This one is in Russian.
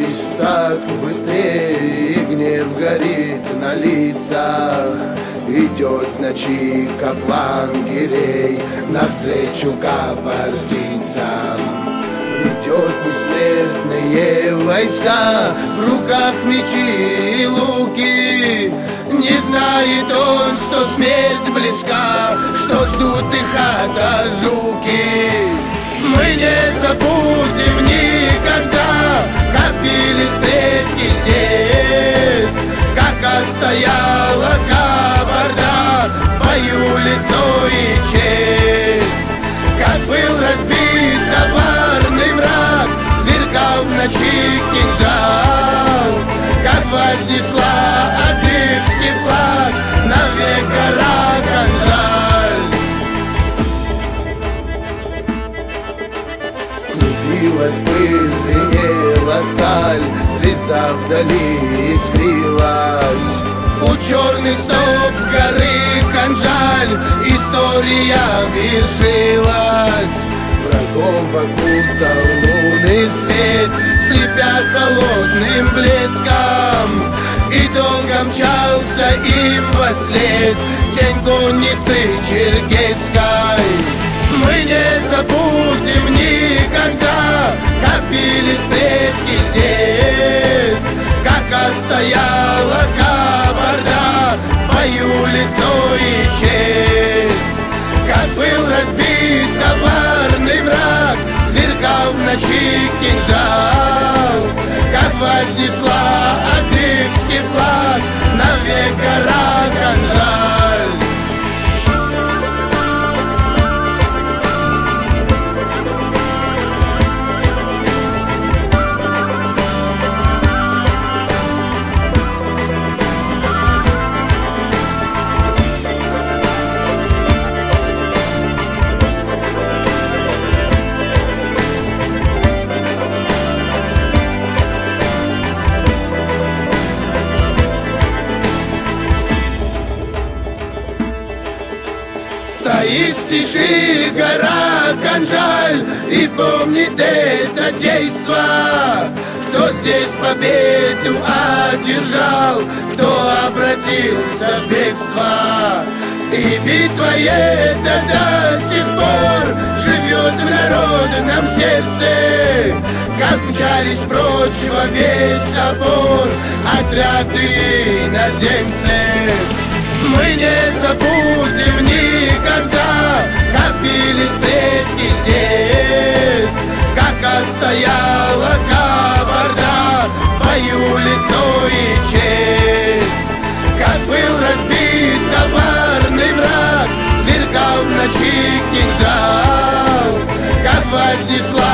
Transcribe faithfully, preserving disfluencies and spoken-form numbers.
Двигались так быстрее, и гнев горит на лицах. Идет в ночи каплан Гирей навстречу кабардинцам. Ведет несмертные войска, в руках мечи и луки. Не знает он, что смерть близка, что ждут их ада жуки. Мы не забудем никогда, как бились предки здесь, как отстояла кабарда в бою лицо и честь. Как был разбит коварный враг, сверкал в ночи кинжал, как вознесла адыгский флаг навек гора Канжаль. Крутилась пыль, звенела сталь, звезда вдали искрилась. У черных стоп горы Канжаль история вершилась. Врагов окутал лунный свет, слепя холодным блеском, и долго мчался им вослед тень конницы черкесской. Мы не забудем никогда, как бились предки здесь, как отстояла кабарда в бою лицо и честь. Как был разбит коварный враг, сверкал в ночи кинжал, как вознесла адыгский флаг навек гора Канжаль. Стоит в тиши гора Канжаль и помнит это действо. Кто здесь победу одержал, кто обратился в бегство. И битва эта до сих пор живет в народном сердце. Как мчались прочь во весь опор отряды иноземцев. Мы не забудем никогда, как бились предки здесь, как отстояла кабарда в бою лицо и честь. Как был разбит коварный враг, сверкал в ночи кинжал, как вознесла